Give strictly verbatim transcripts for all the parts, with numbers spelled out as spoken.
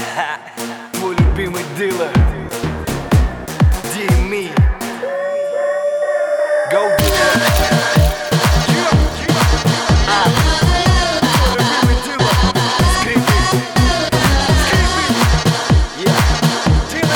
Твой любимый дилер Дими Go dealer. Твой любимый дилер Скрипи Скрипи Yeah Дилер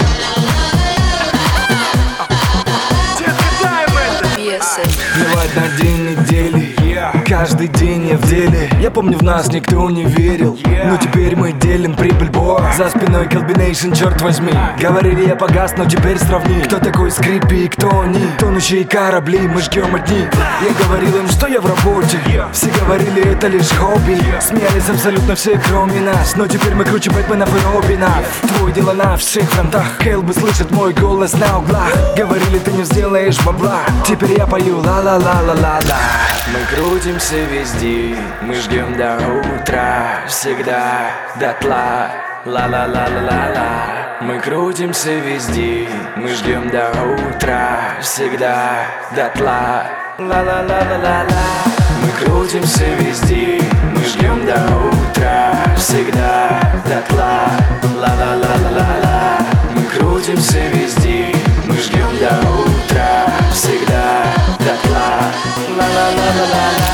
Music Детка, дай им это. Плевать на день недели, каждый день я в деле. Я помню, в нас никто не верил, но теперь мы делим прибыль, бой. За спиной Колбинейшн, черт возьми. Говорили, я погас, но теперь сравни. Кто такой Скрипи и кто они? Тонущие корабли, мы жгем одни. Я говорил им, что я в работе. Все говорили, это лишь хобби. Смеялись абсолютно все, кроме нас. Но теперь мы круче Бэтменов и Робинов. Твое дело на всех фронтах. Келбы слышат мой голос на углах. Говорили, ты не сделаешь бабла. Теперь я пою ла-ла-ла-ла-ла-ла. Мы крутимся везде, мы жгем до утра, всегда дотла, ла-ла-ла-ла-ла-ла. Мы крутимся везде, мы жгем до утра, всегда дотла, ла-ла-ла-ла-ла-ла. Мы крутимся везде, мы жгем до утра, всегда дотла, ла-ла-ла-ла-ла-ла. Мы крутимся везде, мы жгем до утра, всегда дотла, ла-ла-ла-ла-ла-ла.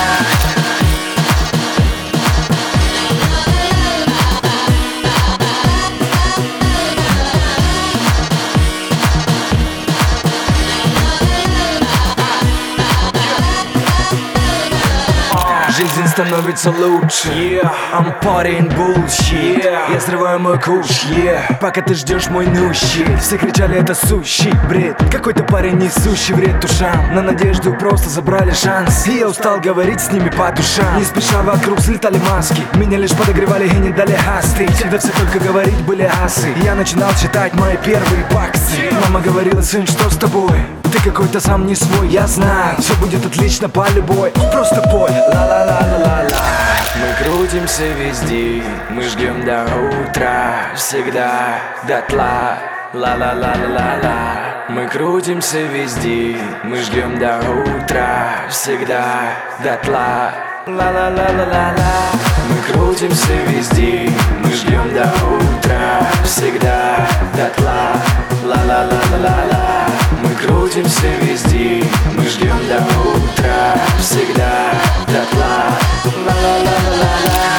Жизнь становится лучше, yeah. I'm partying bullshit, yeah. Я срываю мой куш, yeah. Пока ты ждешь мой нущий. Все кричали, это сущий бред. Какой-то парень несущий вред душам. На надежду просто забрали шанс. И я устал говорить с ними по душам. Не спеша вокруг слетали маски. Меня лишь подогревали и не дали хасты. Всегда все только говорить были асы. Я начинал считать мои первые баксы. Мама говорила, сын, что с тобой? Ты какой-то сам не свой, я знаю. Все будет отлично по любой. Просто пой, ла-ла-ла-ла-ла-ла. Мы крутимся везде, мы жгем до утра, всегда дотла, ла-ла-ла-ла-ла-ла. Мы крутимся везде, мы жгем до утра, всегда дотла, ла-ла-ла-ла-ла-ла. Мы крутимся везде, мы жгем до утра, всегда дотла, ла-ла-ла-ла-ла-ла. Мы крутимся везде, мы ждем до утра, всегда дотла, ла-ла-ла-ла-ла-ла.